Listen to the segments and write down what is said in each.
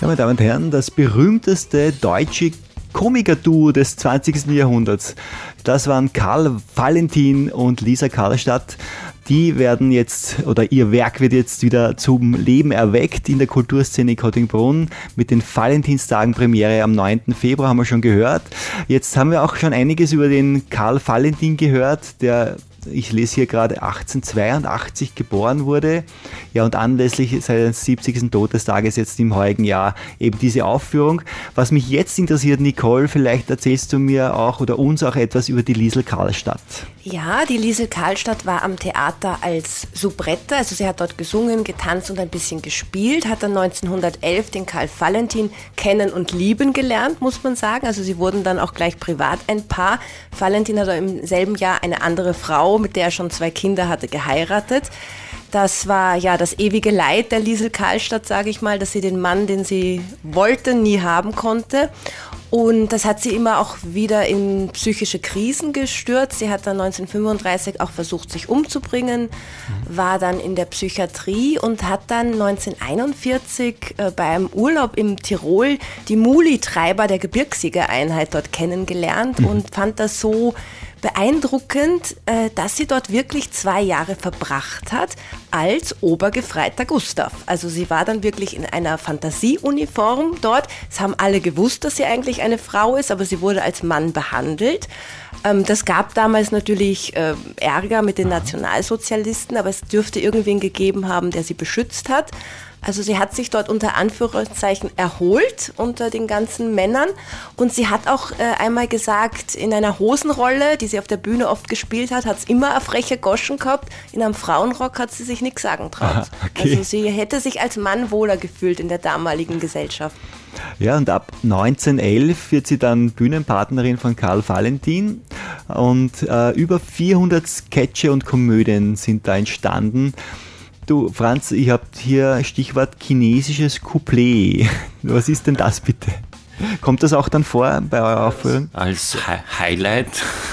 Ja, meine Damen und Herren, das berühmteste deutsche Komikerduo des 20. Jahrhunderts. Das waren Karl Valentin und Lisa Karlstadt. Die werden jetzt, oder ihr Werk wird jetzt wieder zum Leben erweckt in der Kulturszene Kottingbrunn mit den Valentinstagen. Premiere am 9. Februar haben wir schon gehört. Jetzt haben wir auch schon einiges über den Karl Valentin gehört, der, ich lese hier gerade, 1882 geboren wurde. Ja, und anlässlich seines 70. Todestages jetzt im heurigen Jahr eben diese Aufführung. Was mich jetzt interessiert, Nicole, vielleicht erzählst du mir auch oder uns auch etwas über die Liesl Karlstadt. Ja, die Liesl Karlstadt war am Theater als Soubrette, also sie hat dort gesungen, getanzt und ein bisschen gespielt, hat dann 1911 den Karl Valentin kennen und lieben gelernt, muss man sagen. Also sie wurden dann auch gleich privat ein Paar. Valentin hat im selben Jahr eine andere Frau, mit der er schon 2 Kinder hatte, geheiratet. Das war ja das ewige Leid der Liesl Karlstadt, sage ich mal, dass sie den Mann, den sie wollte, nie haben konnte. Und das hat sie immer auch wieder in psychische Krisen gestürzt. Sie hat dann 1935 auch versucht, sich umzubringen, war dann in der Psychiatrie und hat dann 1941 bei einem Urlaub im Tirol die Muli-Treiber der Gebirgsjägereinheit dort kennengelernt und fand das so beeindruckend, dass sie dort wirklich 2 Jahre verbracht hat als Obergefreiter Gustav. Also sie war dann wirklich in einer Fantasieuniform dort. Es haben alle gewusst, dass sie eigentlich eine Frau ist, aber sie wurde als Mann behandelt. Das gab damals natürlich Ärger mit den Nationalsozialisten, aber es dürfte irgendwen gegeben haben, der sie beschützt hat. Also sie hat sich dort unter Anführungszeichen erholt unter den ganzen Männern und sie hat auch einmal gesagt, in einer Hosenrolle, die sie auf der Bühne oft gespielt hat, hat es immer eine freche Goschen gehabt. In einem Frauenrock hat sie sich nichts sagen traut. Okay. Also sie hätte sich als Mann wohler gefühlt in der damaligen Gesellschaft. Ja, und ab 1911 wird sie dann Bühnenpartnerin von Karl Valentin und über 400 Sketche und Komödien sind da entstanden. Du, Franz, ich habe hier Stichwort chinesisches Couplet. Was ist denn das bitte? Kommt das auch dann vor bei eurer Aufführung? Als Highlight,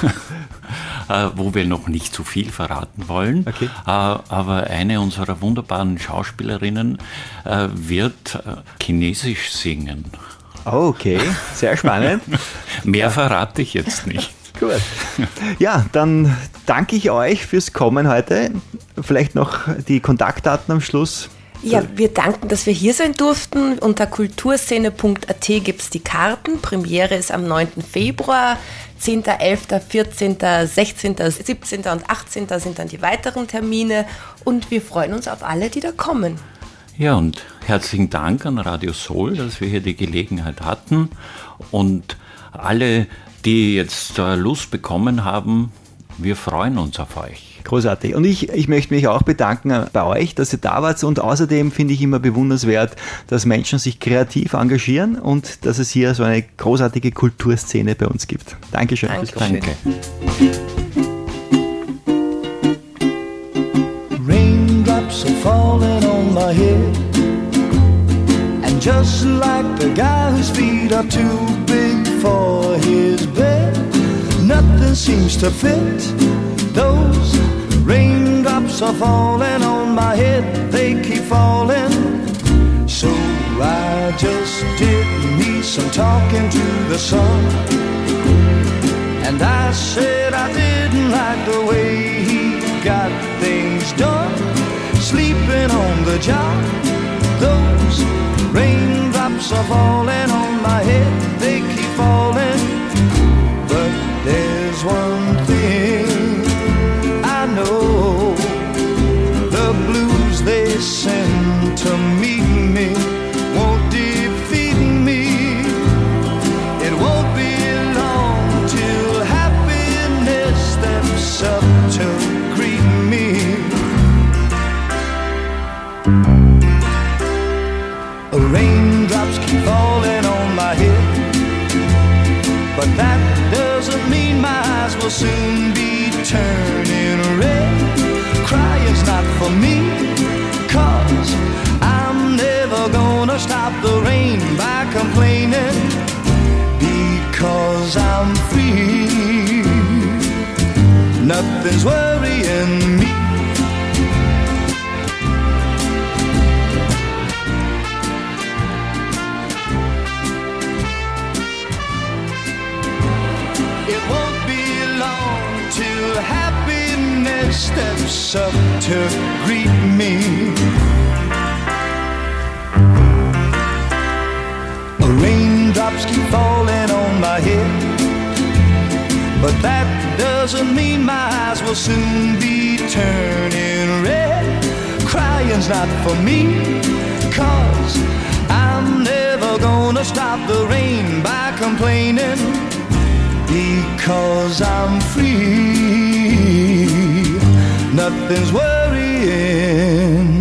wo wir noch nicht zu viel verraten wollen. Okay. Aber eine unserer wunderbaren Schauspielerinnen wird Chinesisch singen. Oh, okay, sehr spannend. Mehr verrate ich jetzt nicht. Gut. Ja, dann danke ich euch fürs Kommen heute. Vielleicht noch die Kontaktdaten am Schluss. Ja, wir danken, dass wir hier sein durften. Unter kulturszene.at gibt es die Karten. Premiere ist am 9. Februar. 10., 11., 14., 16., 17. und 18. sind dann die weiteren Termine. Und wir freuen uns auf alle, die da kommen. Ja, und herzlichen Dank an Radio Soul, dass wir hier die Gelegenheit hatten. Und alle, die jetzt Lust bekommen haben, wir freuen uns auf euch. Großartig. Und ich möchte mich auch bedanken bei euch, dass ihr da wart. Und außerdem finde ich immer bewundernswert, dass Menschen sich kreativ engagieren und dass es hier so eine großartige Kulturszene bei uns gibt. Dankeschön. Danke. Raindrops are falling on my head, and just like the guy whose feet are too big for his bed, nothing seems to fit. Those raindrops are falling on my head, they keep falling. So I just did me some talking to the sun, and I said I didn't like the way he got things done, sleeping on the job. Those raindrops are falling on my head, they keep falling. But there's one thing I know, the blues they send to meet me won't defeat me. It won't be long till happiness steps up to greet me. Raindrops keep falling on my head, but that doesn't mean my eyes will soon be turning red. Crying's not for me, 'cause I'm never gonna stop the rain by complaining, because I'm free. Nothing's worrying me. happiness steps up to greet me. Raindrops keep falling on my head, but that doesn't mean my eyes will soon be turning red. Crying's not for me, 'cause I'm never gonna stop the rain by complaining, because I'm free. Nothing's worrying